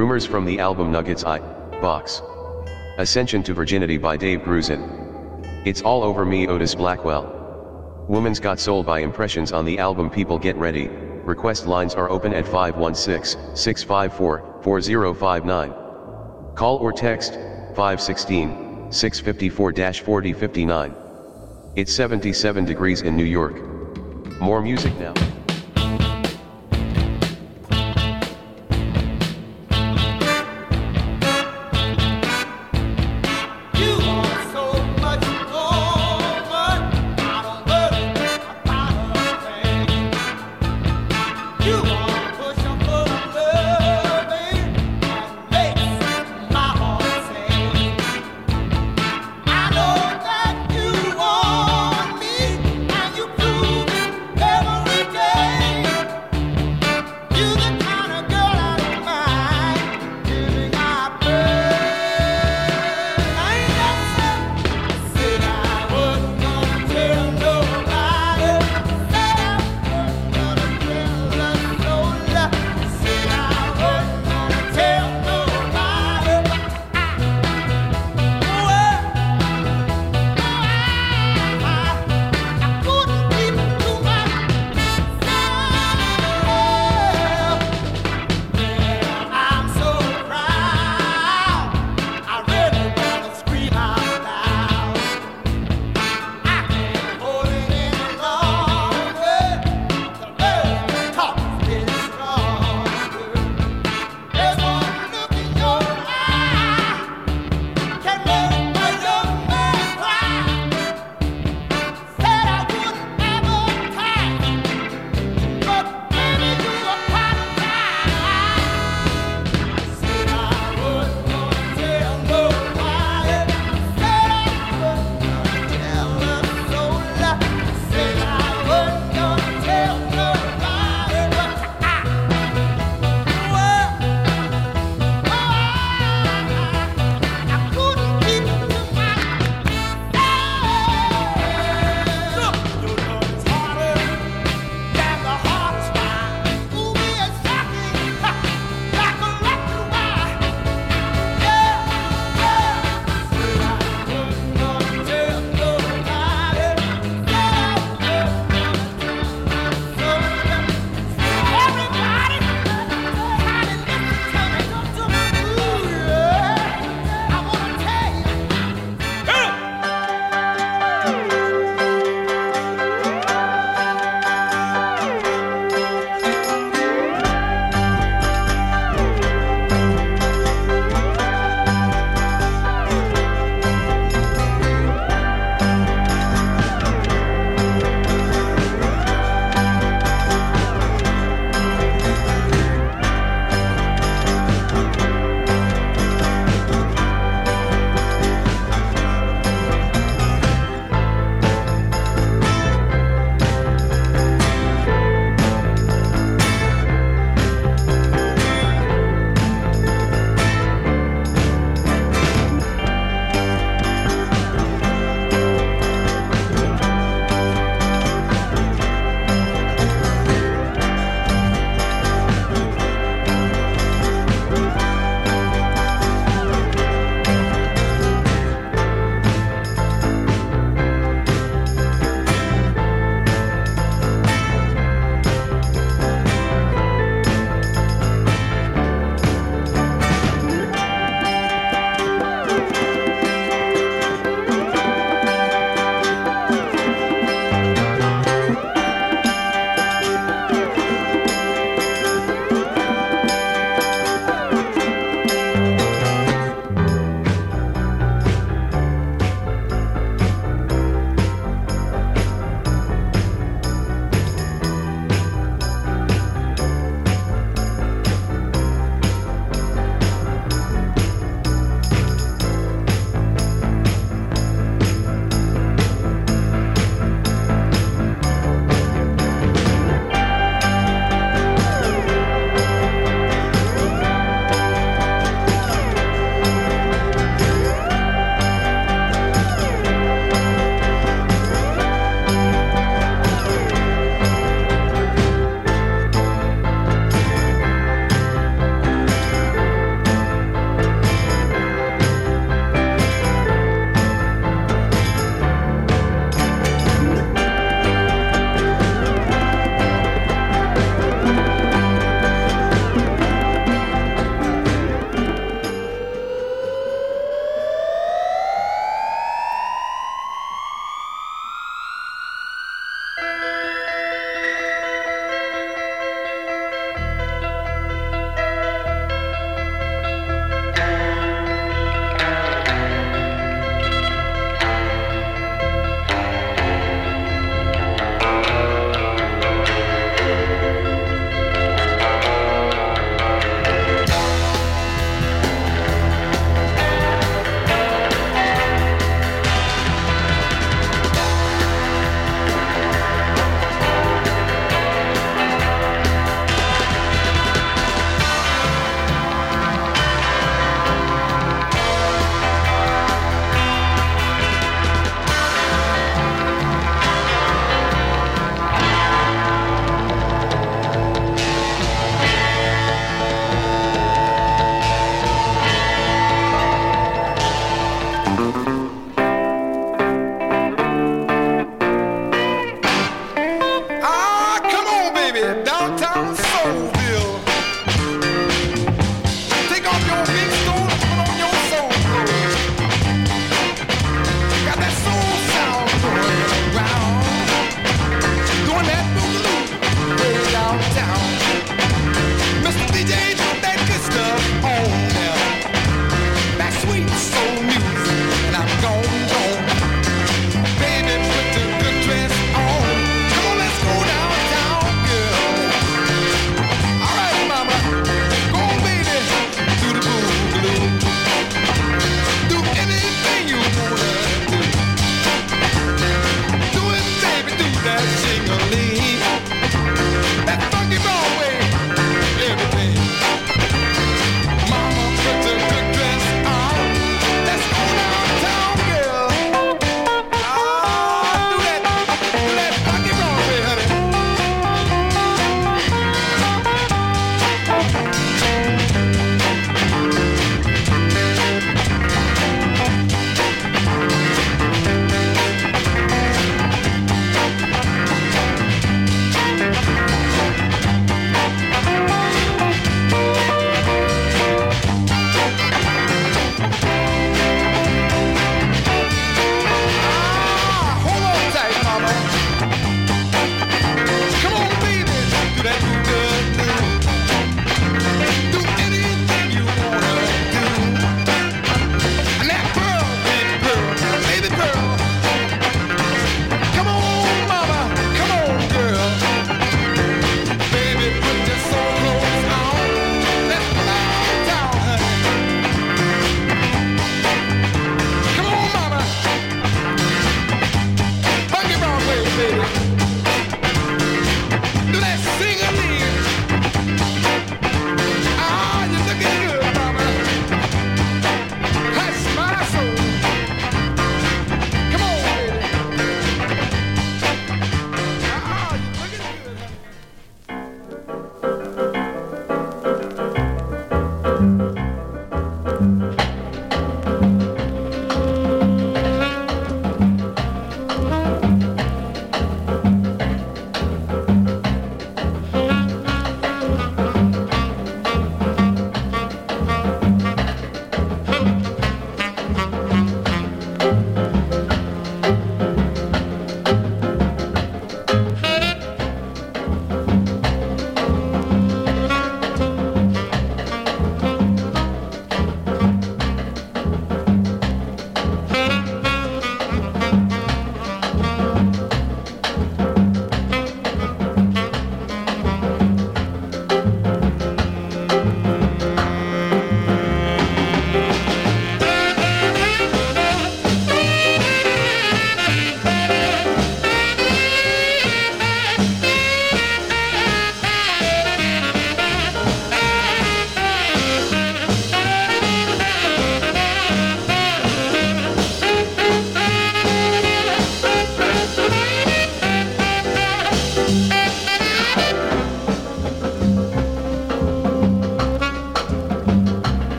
Rumors from the album Nuggets I, Box. Ascension to Virginity by Dave Grusin. It's All Over Me Otis Blackwell. Woman's Got Soul by Impressions on the album People Get Ready. Request lines are open at 516-654-4059. Call or text, 516-654-4059. It's 77 degrees in New York. More music now. Every day.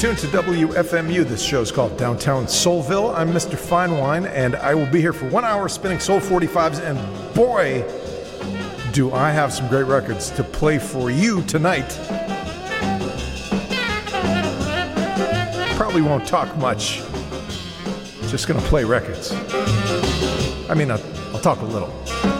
tuned to WFMU. This show is called Downtown Soulville. I'm Mr. Fine Wine, and I will be here for 1 hour spinning Soul 45s, and boy, do I have some great records to play for you tonight. Probably won't talk much. Just gonna play records. I mean, I'll talk a little.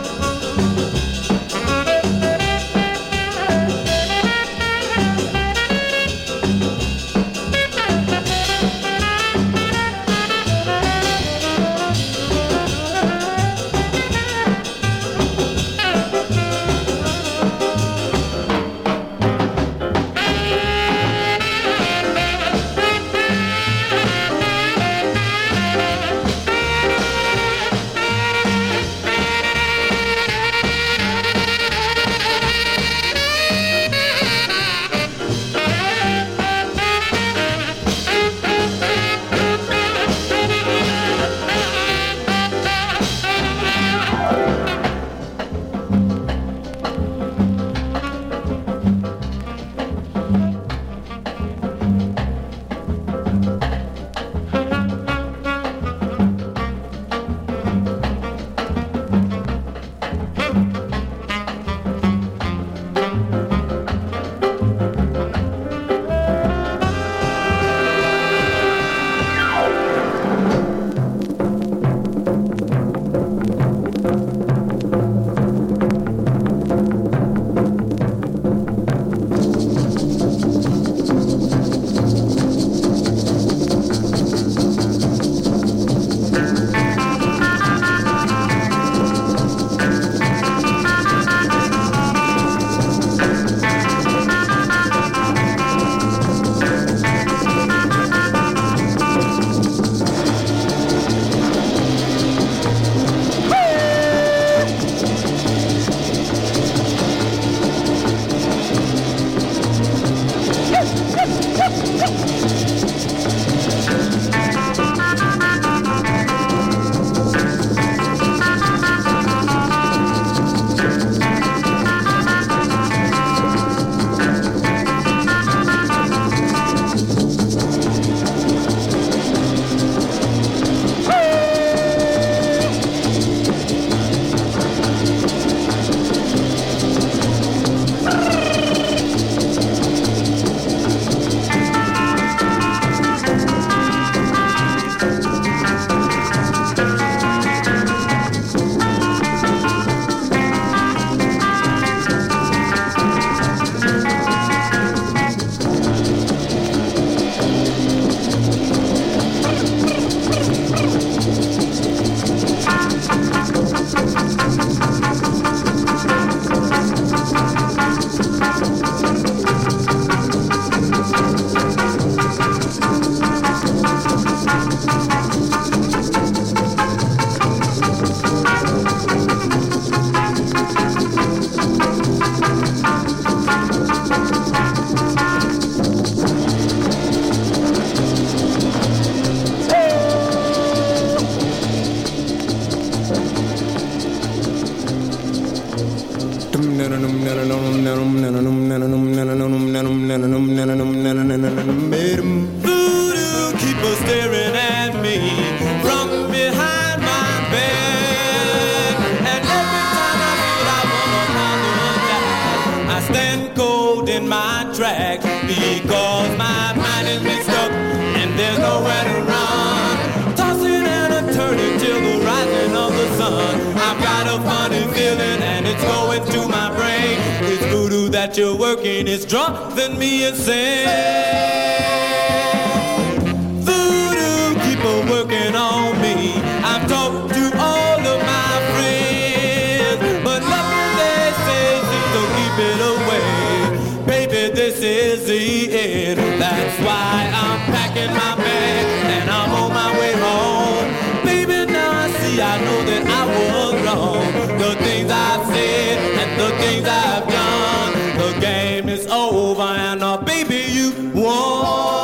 Voodoo, keep on staring at me from behind my bed. And every time I feel I wanna die, I stand cold in my tracks because my mind is mixed up and there's nowhere to run. Tossing and turning till the rising of the sun. I've got a funny feeling and it's going to my brain. This voodoo that you're working is driving me insane. Voodoo, keep on working on me. I've talked to all of my friends, but nothing they say seems to keep it away. Baby, this is the end. That's why I'm packing my bag and I'm on my way home. Baby, now I see, I know that I was wrong. The things I've said and the things I've done. The game is over and baby, you won.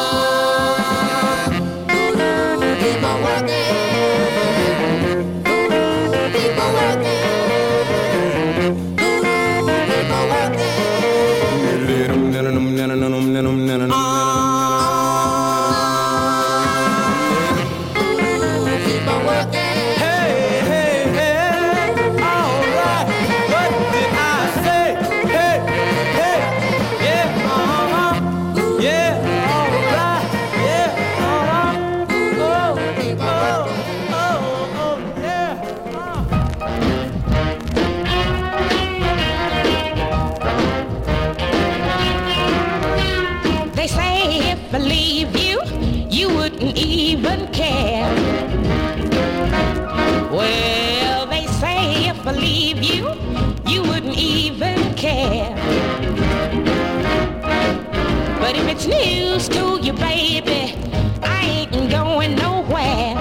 Keep on working. Keep on working. Keep on working. news to you, baby, I ain't going nowhere.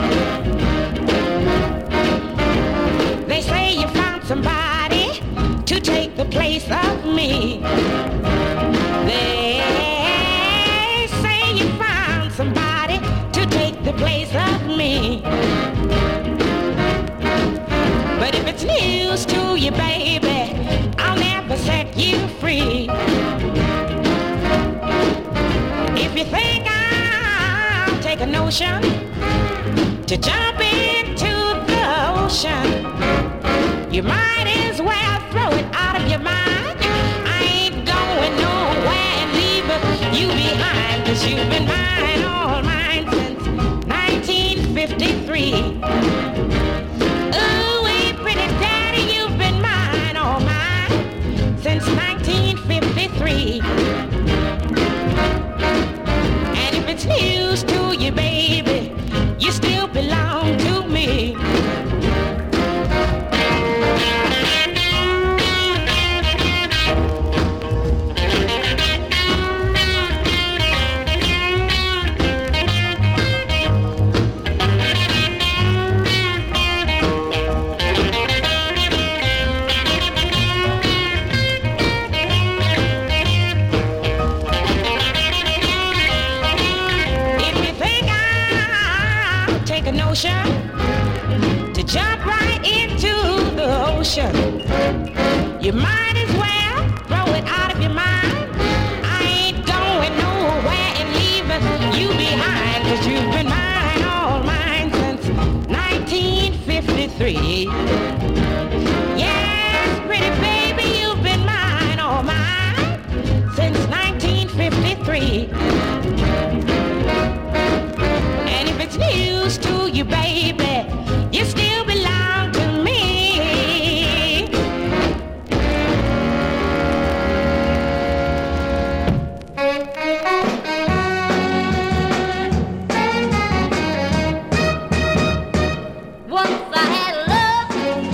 They say you found somebody to take the place of me. They say you found somebody to take the place of me. But if it's news to you, baby, I'll never set you free. If you think I'll take a notion to jump into the ocean, you might as well throw it out of your mind. I ain't going nowhere and leaving you behind, 'cause you've been mine, all mine since 1953. Ooh, pretty daddy, you've been mine, all mine since 1953. And if it's news to you, baby, you still belong to me. To jump right into the ocean, you might as well throw it out of your mind. I ain't going nowhere and leaving you behind, 'cause you've been mine, all mine since 1953. Yes, pretty baby, you've been mine, all mine since 1953. And if it's news to you, baby, you still belong to me. Once I had love,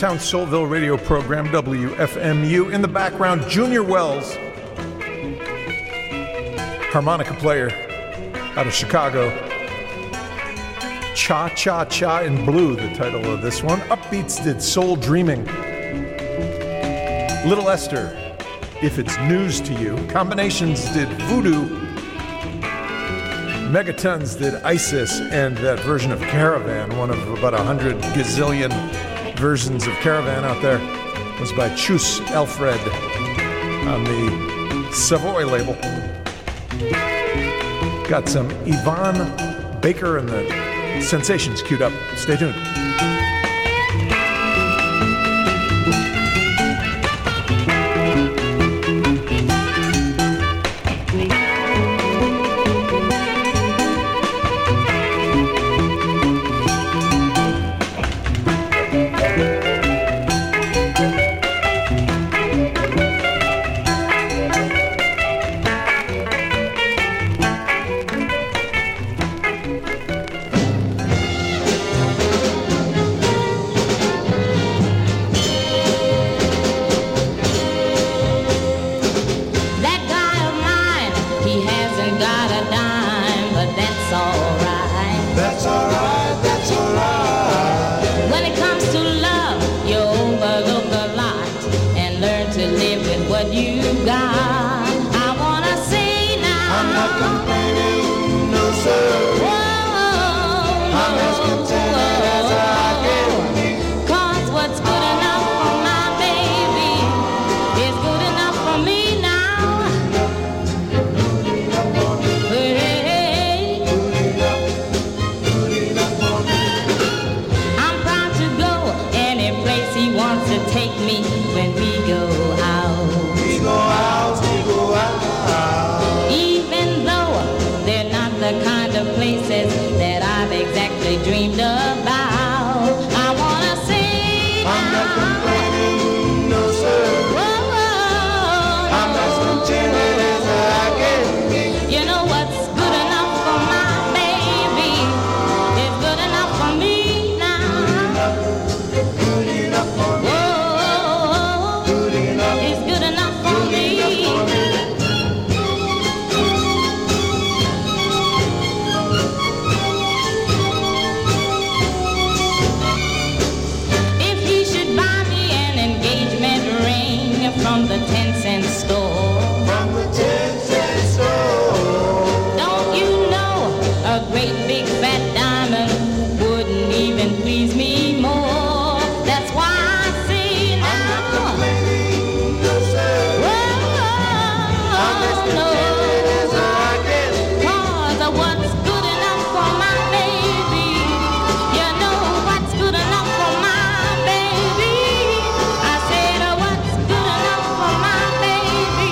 Downtown Soulville radio program, WFMU. In the background, Junior Wells, harmonica player out of Chicago. Cha Cha Cha in Blue, the title of this one. Upbeats did Soul Dreaming. Little Esther, If It's News to You. Combinations did Voodoo. Megatons did Isis, and that version of Caravan, one of about 100 gazillion versions of Caravan out there, was by Chus Alfred on the Savoy label. Got some Yvonne Baker and the Sensations queued up. Stay tuned. Baby,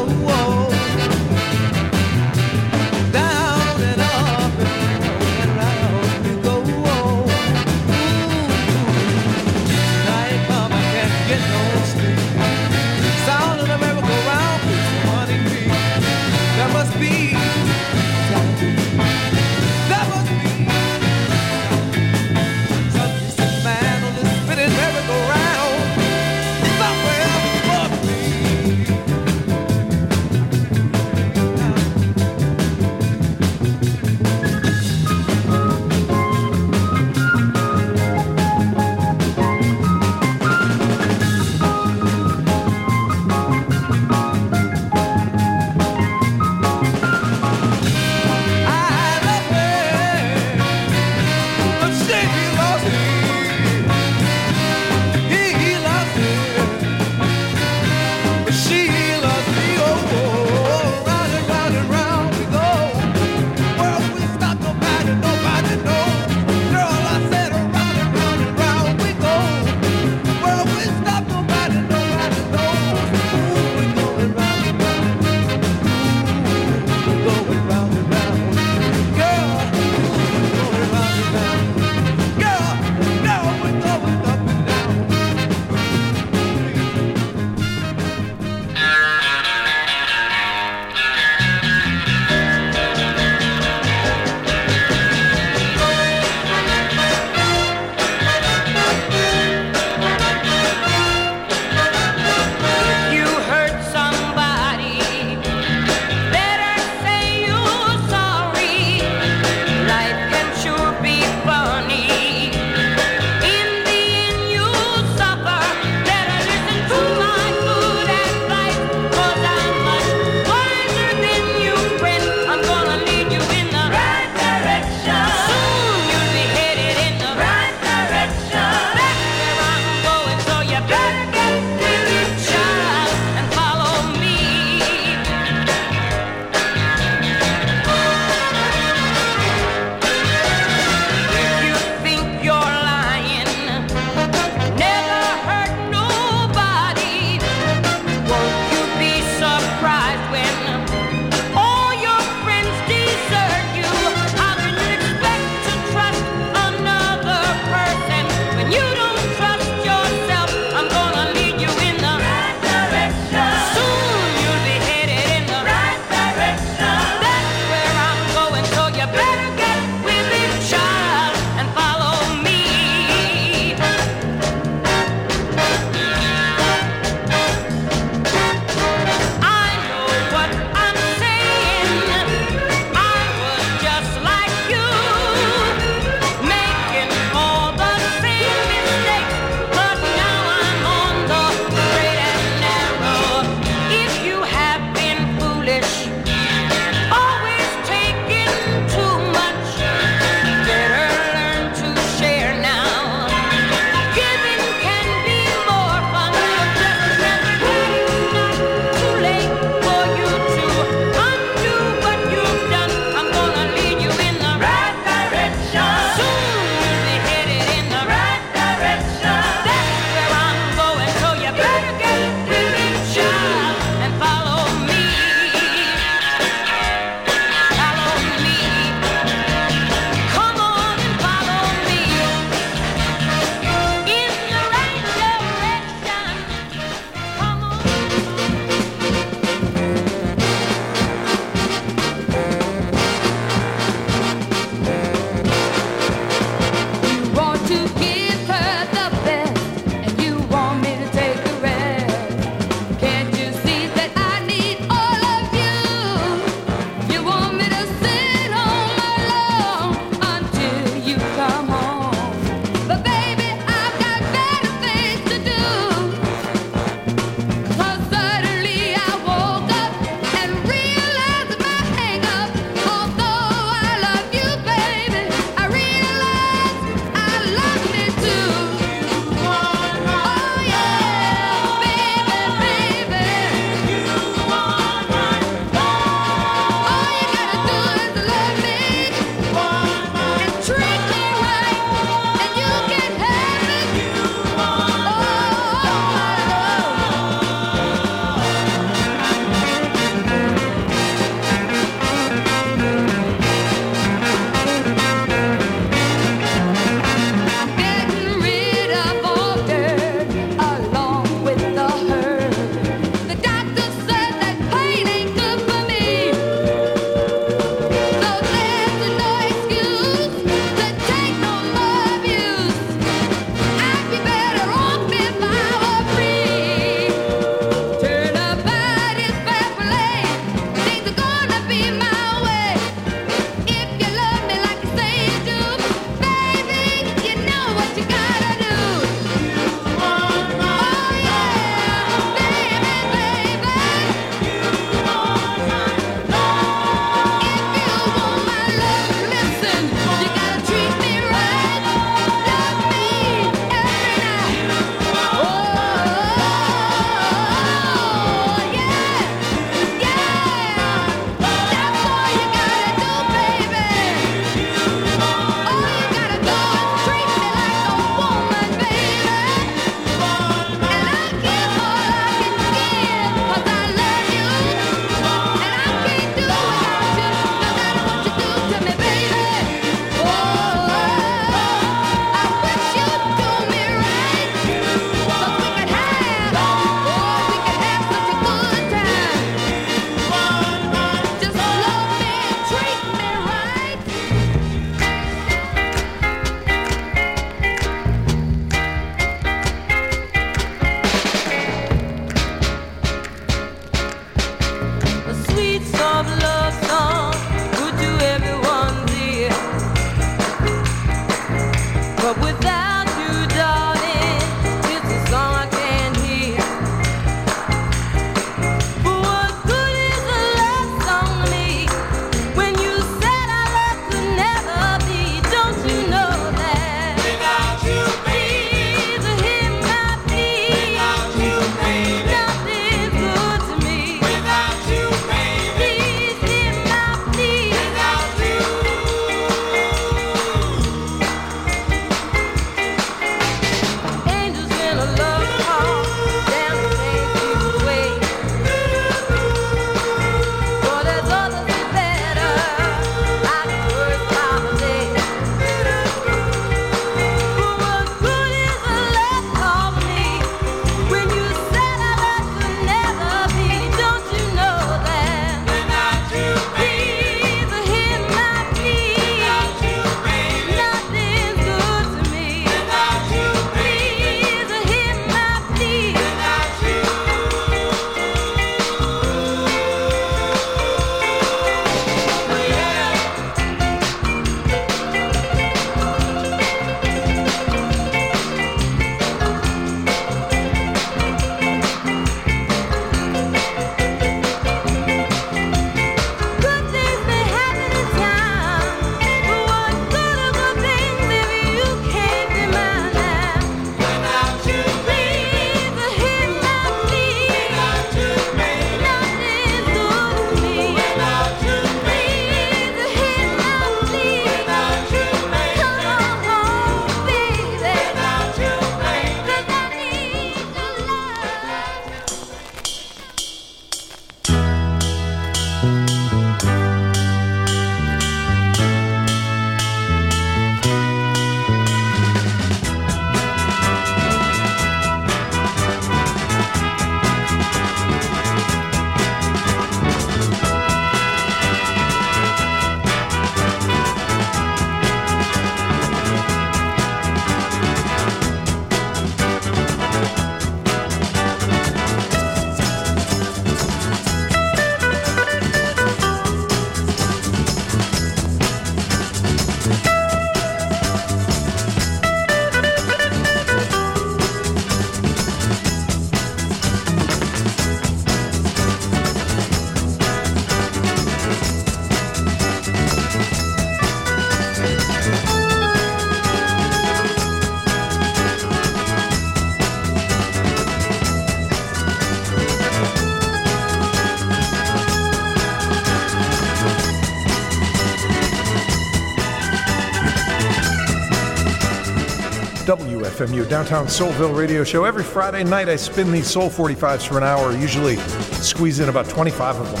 WFMU, Downtown Soulville radio show. Every Friday night I spin these Soul 45s for an hour, usually squeeze in about 25 of them.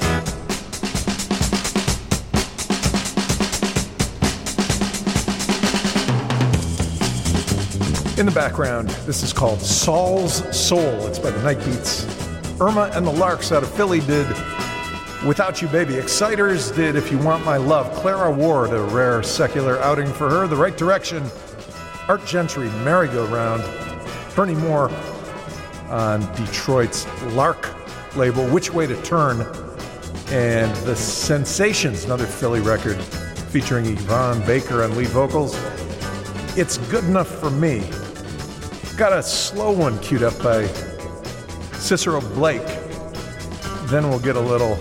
In the background, this is called Saul's Soul. It's by the Night Beats. Irma and the Larks out of Philly did Without You Baby. Exciters did If You Want My Love. Clara Ward, a rare secular outing for her. The Right Direction, Art Gentry, Merry-Go-Round. Bernie Moore on Detroit's Lark label, Which Way to Turn. And The Sensations, another Philly record featuring Yvonne Baker on lead vocals. It's Good Enough for Me. Got a slow one queued up by Cicero Blake. Then we'll get a little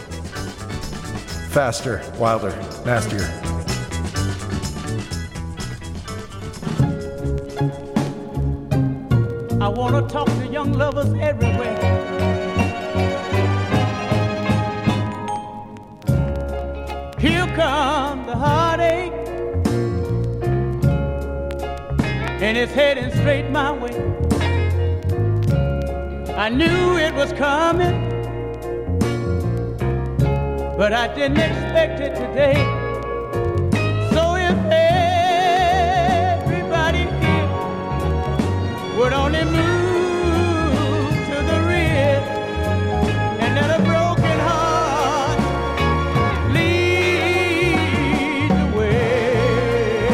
faster, wilder, nastier. I want to talk to young lovers everywhere. Here comes the heartache, and it's heading straight my way. I knew it was coming, but I didn't expect it today. So if everybody here would only move to the rear and let a broken heart lead the way.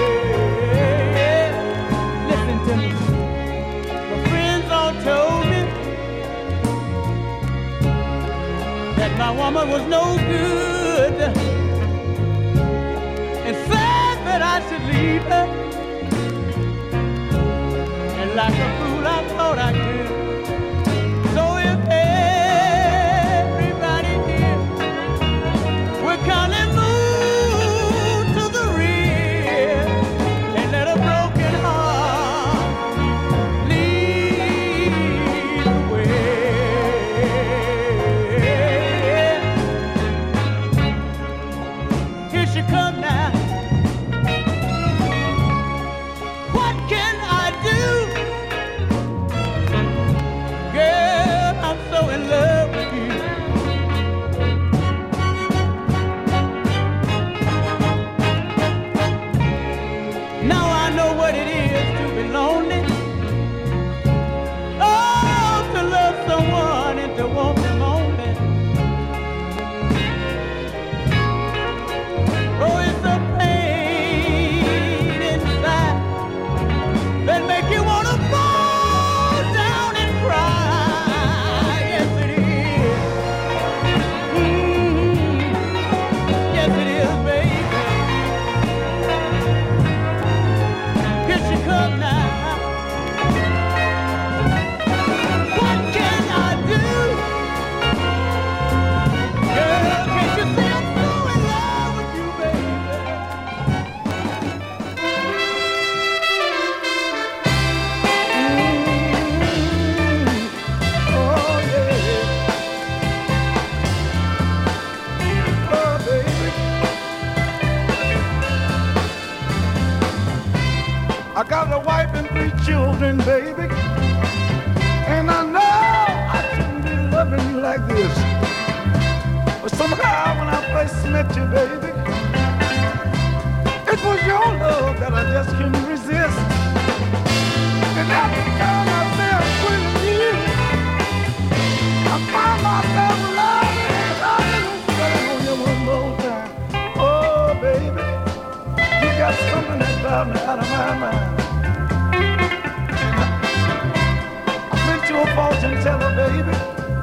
Listen to me. My friends all told me that my woman was no good and said that I should leave her. And like a fool I thought I could. So if everybody here would kindly move to the rear and let a broken heart lead the way. Here she come now. What can I do? Girl, I'm so in love with you. Now I know what it is to be lonely. Oh, to love someone and to want them only. Oh, it's a pain inside that make you want to fall down and cry. Yes, it is. Yes, it is, baby. Here she come now. What can I do? Girl, can't you see I'm so in love with you, baby? Oh, yeah. Oh, baby. I got a wife and 3 children, baby. And I know I shouldn't be loving you like this. But somehow when I first met you, baby, it was your love that I just couldn't resist. And every time I felt with you, I find myself loving on you one more time. Oh, baby, you got something that drives me out of my mind. I went to a fortune teller, baby,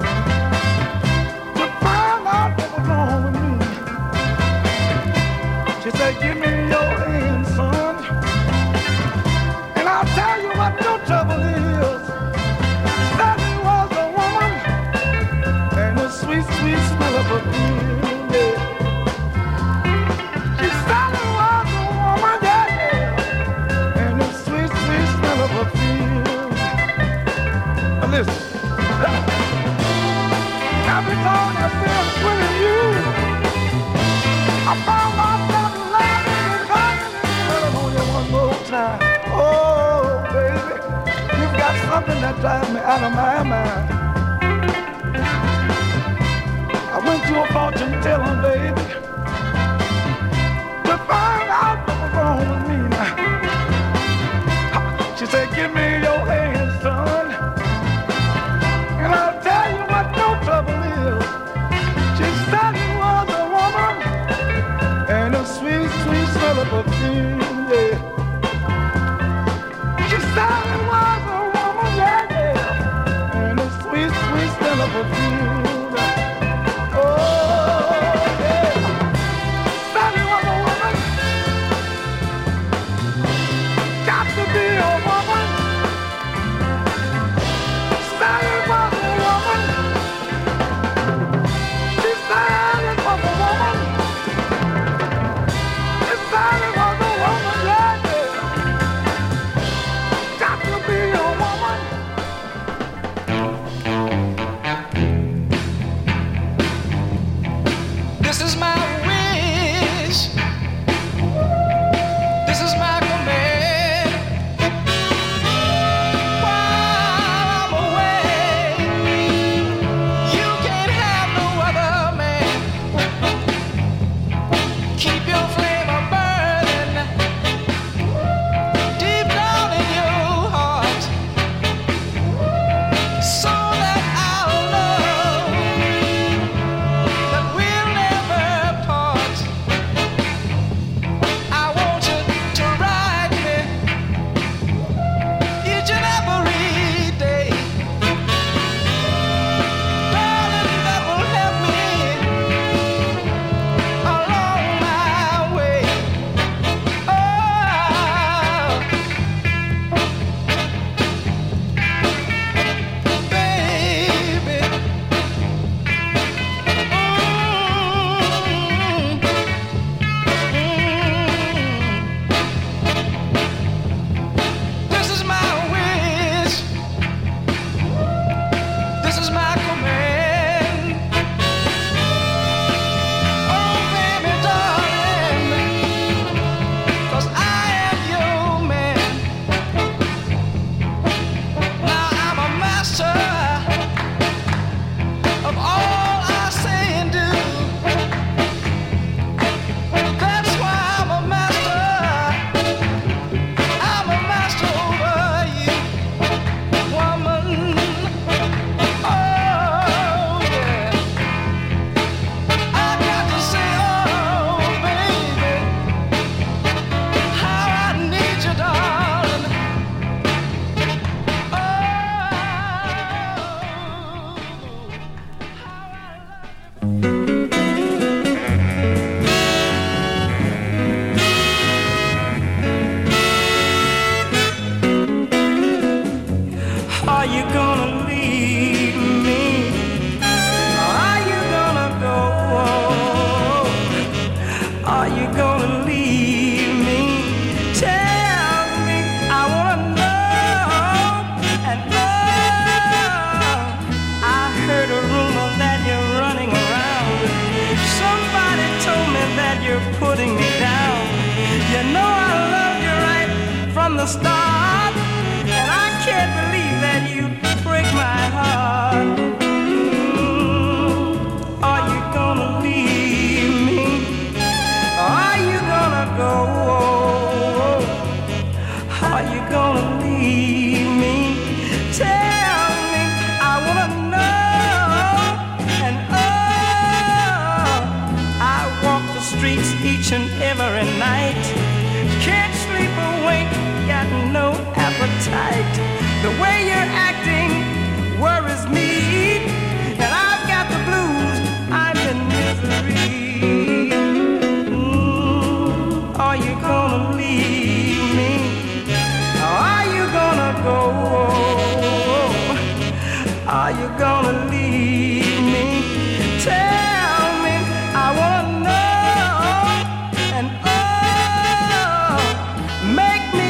to find out what was wrong with me. She said, give me your hand, son, and I'll tell you what your trouble is. Said it was a woman and the sweet, sweet smell of perfume. Yeah. She said it was a woman, yeah, and the sweet, sweet smell of perfume. Now listen. Every time I feel with you, I found myself laughing and crying that drives me out of my mind. I went to a fortune teller, baby, to find out what was wrong with me now. She said, give me your hand, son, and I'll tell you what your trouble is. She said it was a woman and a sweet, sweet smell of perfume, yeah. She said it was a woman, yeah, yeah, and a sweet, sweet smell of perfume.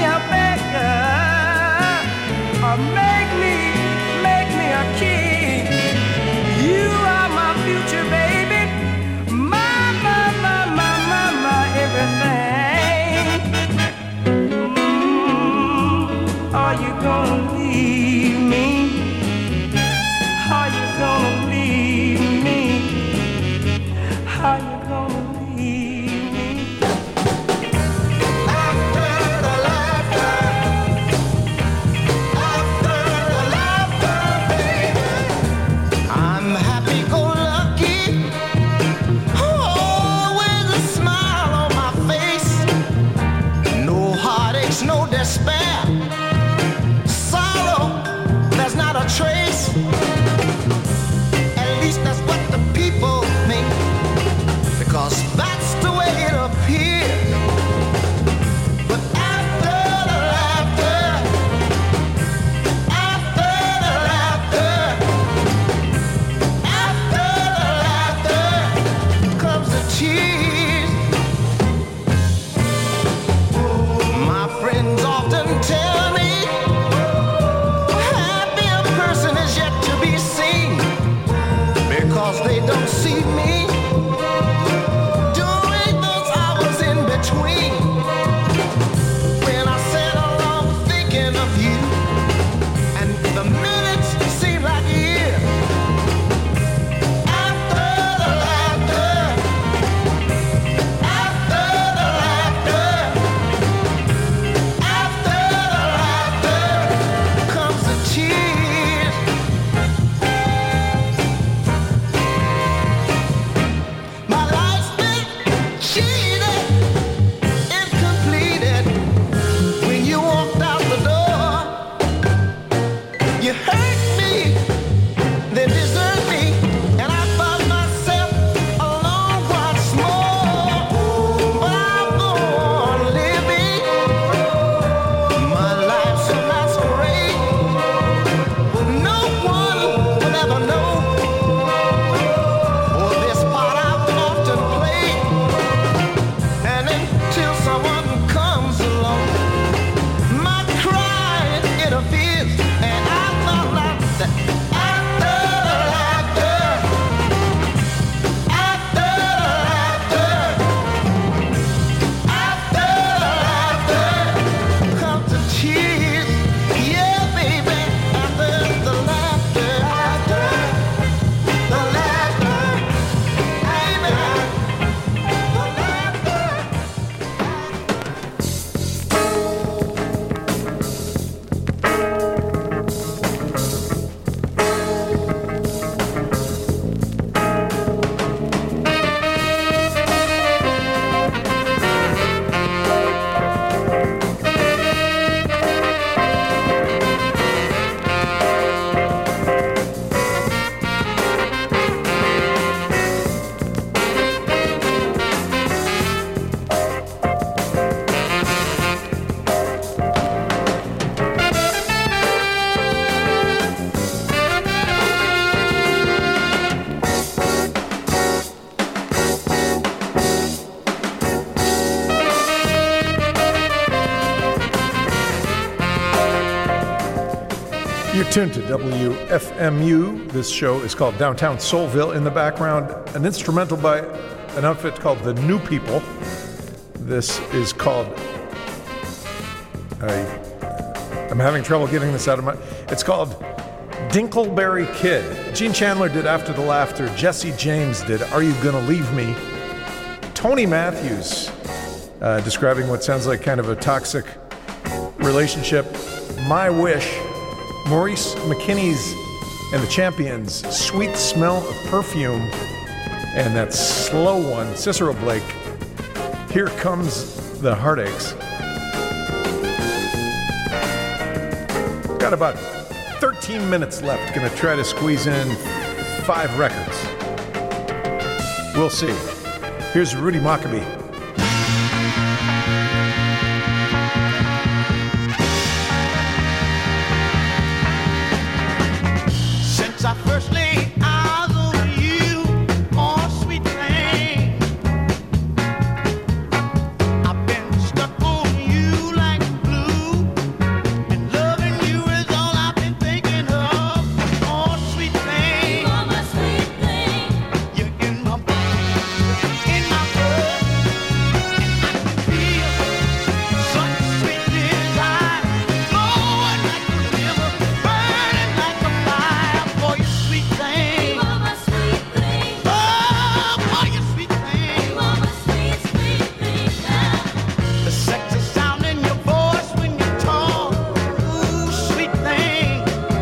Make me a king. You're tuned to WFMU. This show is called Downtown Soulville. In the background, an instrumental by an outfit called The New People. This is called... I'm having trouble getting this out of my... It's called Dinkleberry Kid. Gene Chandler did After the Laughter. Jesse James did Are You Gonna Leave Me? Tony Matthews describing what sounds like kind of a toxic relationship. My Wish. Maurice McKinney's and the Champions, Sweet Smell of Perfume. And that slow one, Cicero Blake, Here Comes the Heartaches. Got about 13 minutes left. Gonna try to squeeze in 5 records. We'll see. Here's Rudy Maccabee. Since I first laid eyes on you, oh sweet thing, I've been stuck on you like glue, and loving you is all I've been thinking of. Oh sweet thing, you're my sweet thing, you're in my blood, in my blood, and I can feel such sweet desire flowing like a river, burning like a fire. For you sweet thing, you are my sweet thing. Oh, for you sweet thing, you are my sweet, sweet thing now. The sexy sound in your voice when you talk, ooh, sweet thing.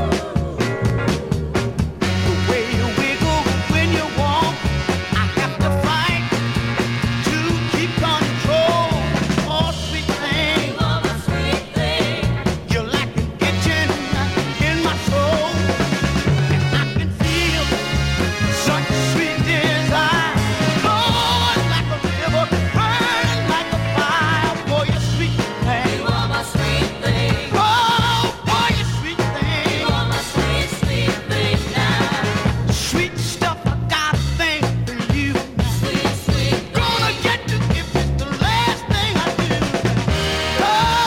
The way you wiggle when you walk, I have to fight to keep control. Oh, sweet thing, you are my sweet thing. You're like an itching in my soul. I can feel such sweet desire flowing like a river, burning like a fire. For your sweet thing, you are my sweet thing. Oh, for your sweet thing, you are my sweet, sweet thing now. Sweet stuff, I got a thing for you. Sweet, sweet, gonna get you if it's the last thing I do. Oh,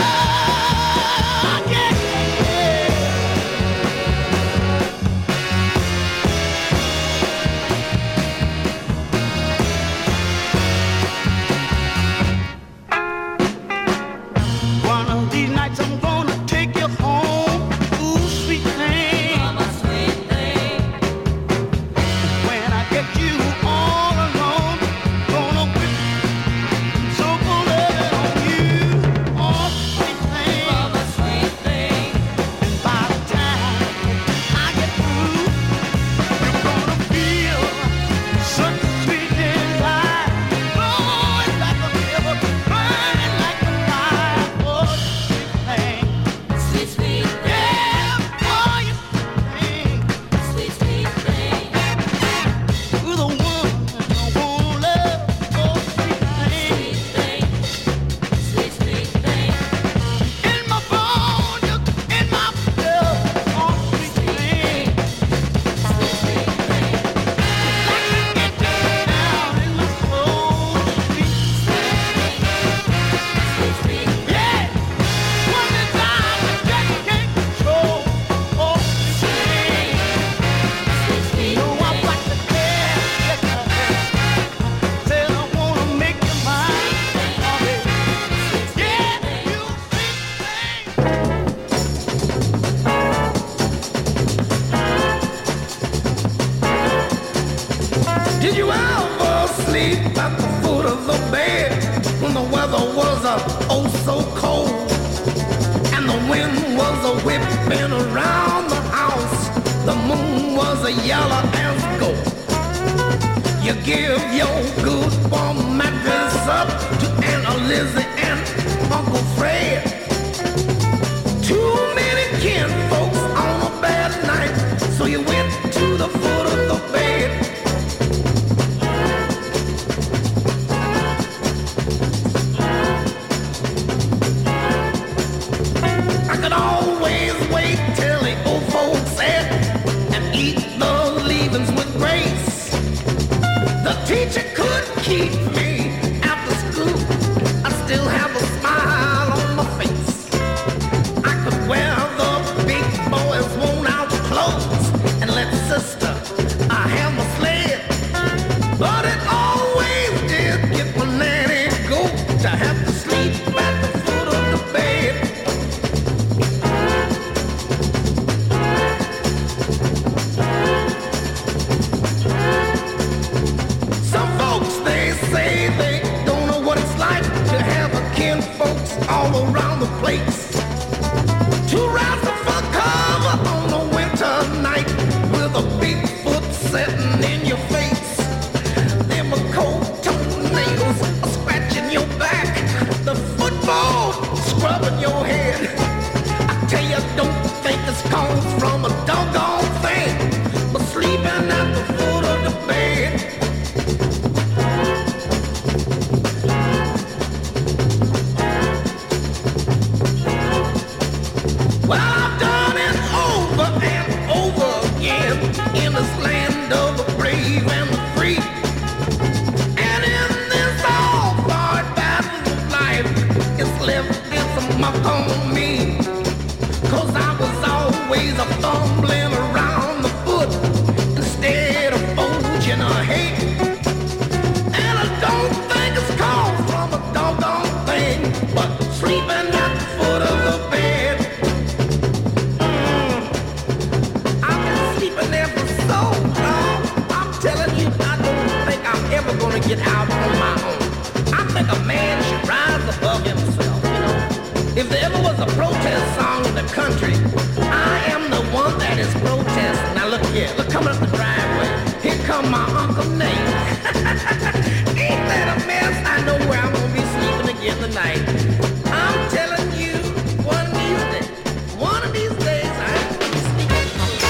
yeah, yeah. One of these nights I'm gonna take you home. Ooh, sweet thing. You are my sweet thing. When I get you all alone, gonna whip so gonna love on you. Oh, sweet thing. You are my sweet thing. And by the time I get through, you're gonna feel such sweet desire flowing like a river, burning like a fire. Oh, sweet thing, sweet, sweet thing. Yeah, oh, you sweet thing, sweet, sweet thing. You're the one I wanna love. Oh, sweet thing, sweet, sweet thing. In my bones, you're in my blood. Oh, sweet thing, sweet, sweet thing. Like an itching down in my soul. Sweet thing, sweet, sweet. Yeah, one desire I just can't control. Oh, sweet thing, sweet, sweet. No, I'm like the cat. Yes, I am. Said I wanna make you mine. Oh, baby. Yeah, you sweet thing. Did you ever sleep at the foot of the bed when the weather was oh so cold and the wind was whipping around the house? The moon was yellow as gold. You give your good warm mattress up to Aunt Lizzie and Uncle Fred. Too many kin folks on a bad night, so you went to the foot of the bed. I could always wait till the old folks said and eat the leavings with grace. The teacher could keep me after school. I still have a smile on my face. I could wear the big boys' worn have to sleep at the foot of the bed. Some folks, they say they don't know what it's like to have a kin folks all around the place. To rise up for cover on a winter night with a big foot setting in your face. Them cold toenails are scratching your back. The football scrubbing your head. I tell you, don't think it's caused from a doggone thing, but sleeping at the foot of the bed. Well, I've done it over and over again in this land of the brave and the free. And in this all-hard battle of life, it's left its mark on me. 'Cause I was always a fumbling around the foot instead of forging ahead. And I don't think it's caused from a doggone thing, but sleeping at the foot of the bed. I've been sleeping there for so long. I'm telling you, I don't think I'm ever gonna get out on my own. I think a man should rise above himself, you know. If there ever was a protest song in the country, I am the one that is protesting. Now look here, look coming up the driveway. Here come my Uncle Nate. Ain't that a mess? I know where I'm gonna be sleeping again tonight. I'm telling you, one of these days, I'm gonna be sleeping.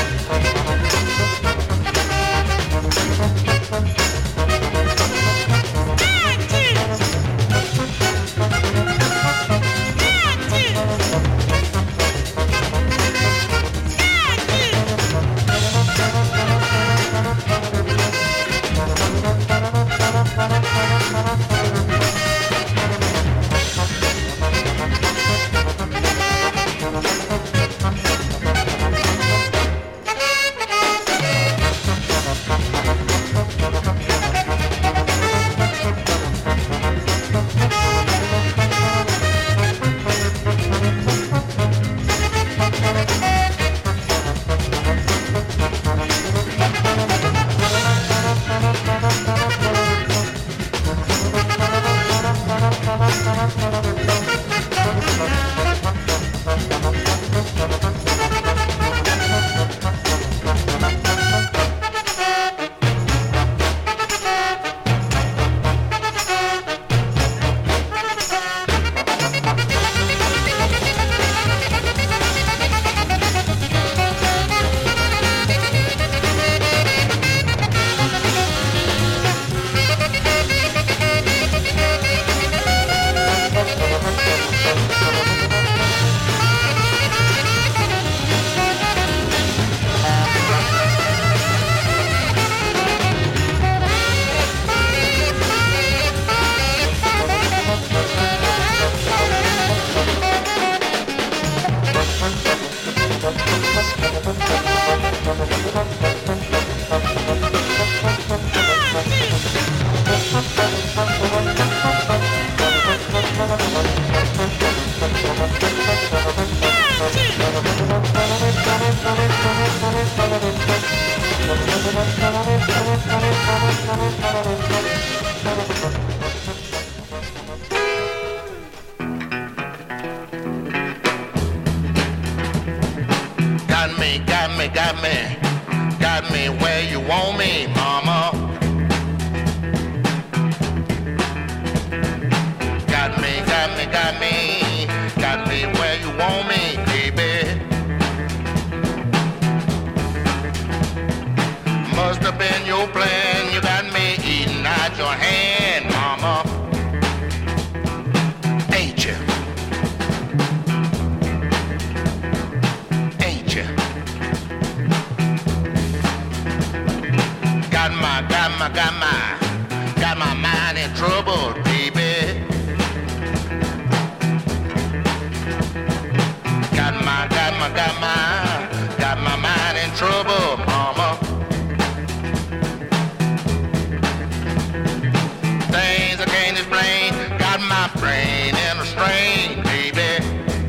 Got me where you want me, mama. Got me where you want me, baby. Must have been your plan. You got me eating out your hand, mama. Ain't you? Ain't you? Got my mind in trouble, baby. train, baby.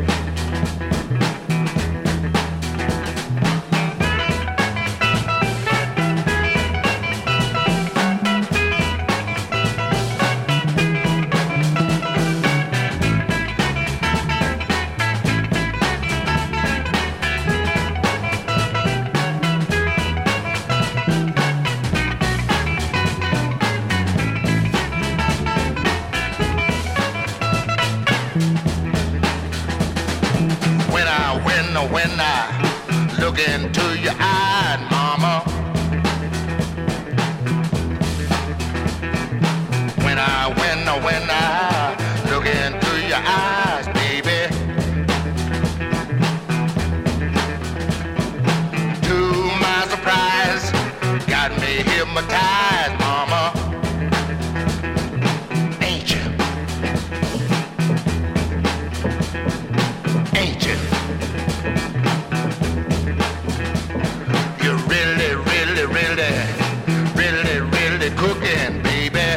When I look into your eyes, mama. When I look into your eyes, baby. To my surprise, got me hypnotized, mama. Ain't you? Ain't you? Really cooking, baby.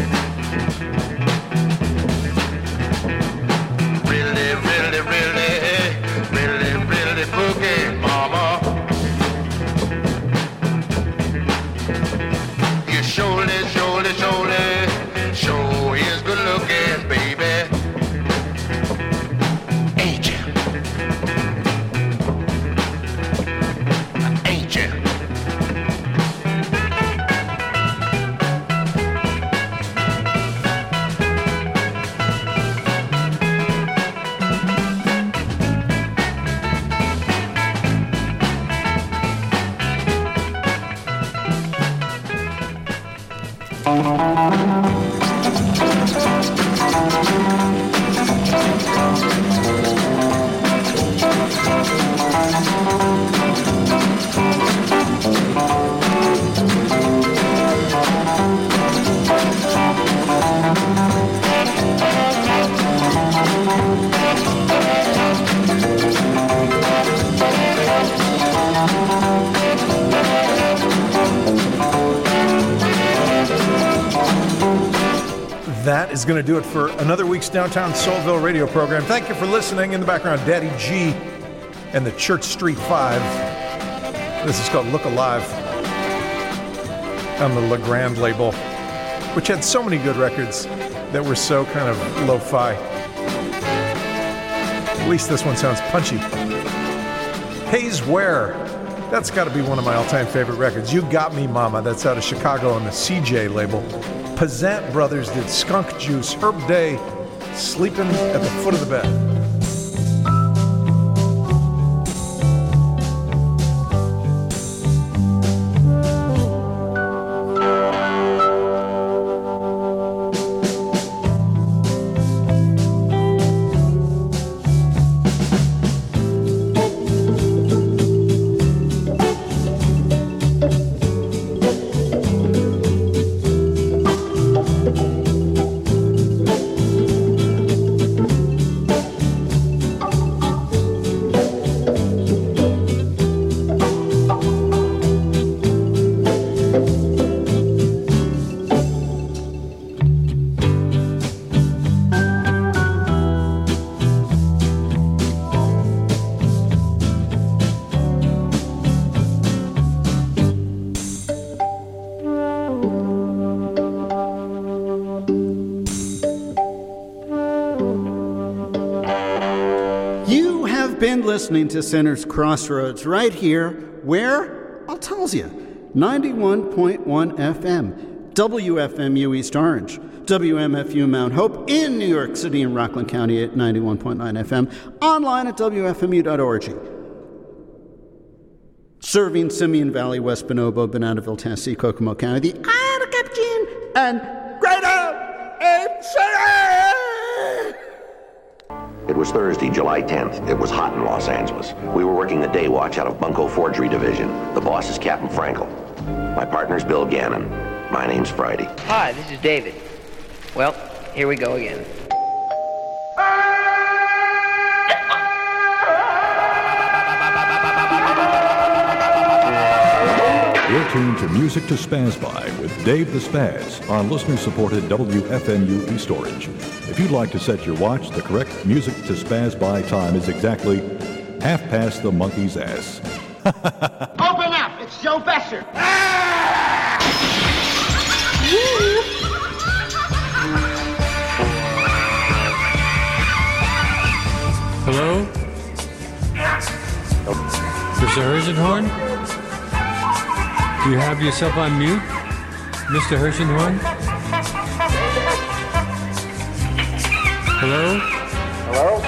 Really cooking, mama. You surely sure is good looking, baby. Ain't you? Ain't you? That is going to do it for another week's Downtown Soulville radio program. Thank you for listening. In the background, Daddy G and the Church Street 5. This is called Look Alive on the LeGrand label, which had so many good records that were so kind of lo-fi. At least this one sounds punchy. Hayes Ware. That's got to be one of my all-time favorite records. You Got Me Mama. That's out of Chicago on the CJ label. Pazant Brothers did Skunk Juice. Herb Day, Sleeping at the Foot of the Bed. Listening to Center's Crossroads right here, where? I'll tell you, 91.1 FM, WFMU East Orange, WMFU Mount Hope in New York City and Rockland County at 91.9 FM, online at WFMU.org. Serving Simeon Valley, West Bonobo, Bonadaville, Tennessee, Kokomo County, the Anacapchin, and Greater Ape City! It was Thursday, July 10th. It was hot in Los Angeles. We were working the day watch out of Bunko Forgery Division. The boss is Captain Frankel. My partner's Bill Gannon. My name's Friday. Hi, this is David. Well, here we go again. You're tuned to Music to Spaz By with Dave the Spaz on listener-supported WFMU East Orange. If you'd like to set your watch, the correct Music to Spaz By time is exactly 1/2 the monkey's ass. Open up! It's Joe Besser! Hello? Mr. Hirschenhorn? Do you have yourself on mute, Mr. Hirschenhorn? Hello? Hello?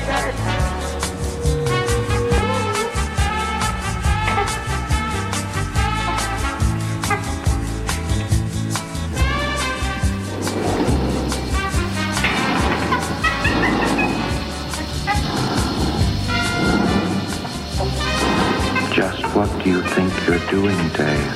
Just what do you think you're doing, Dave?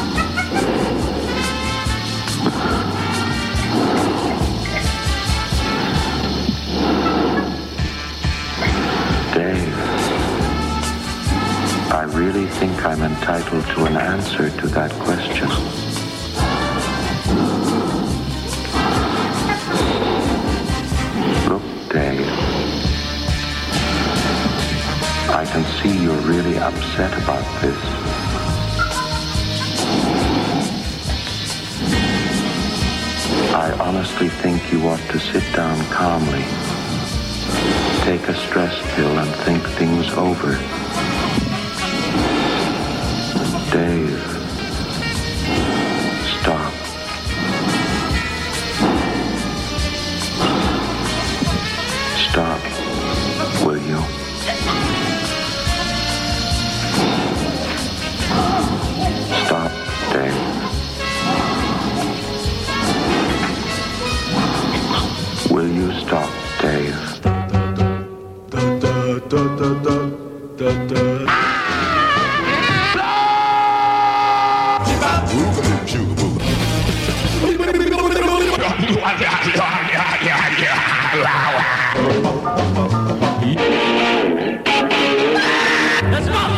Dave, I really think I'm entitled to an answer to that question. Look, Dave, I can see you're really upset about this. I honestly think you ought to sit down calmly, take a stress pill and think things over. Dave, stop. Stop, will you? Stop, Dave. Will you stop, Dave? Let's go!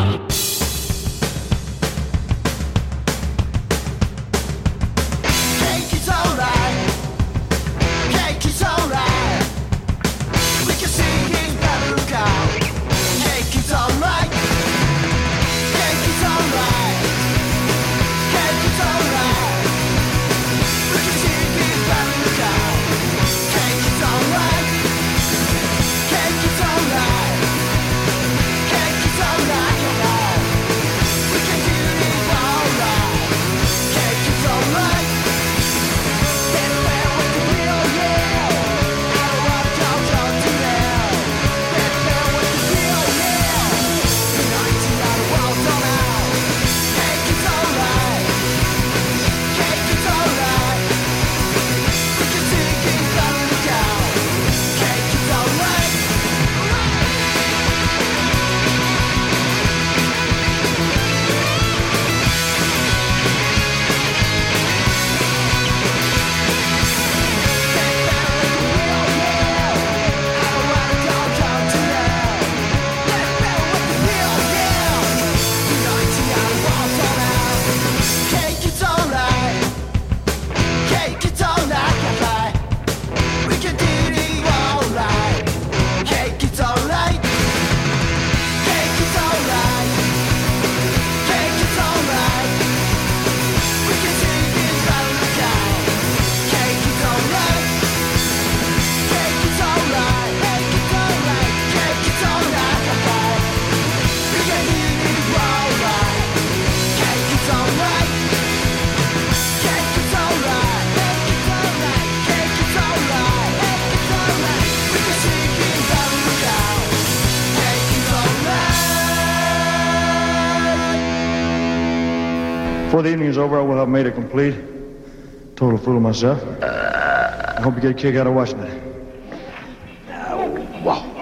Before the evening is over, I will have made a complete, total fool of myself. I hope you get a kick out of watching it. Wow.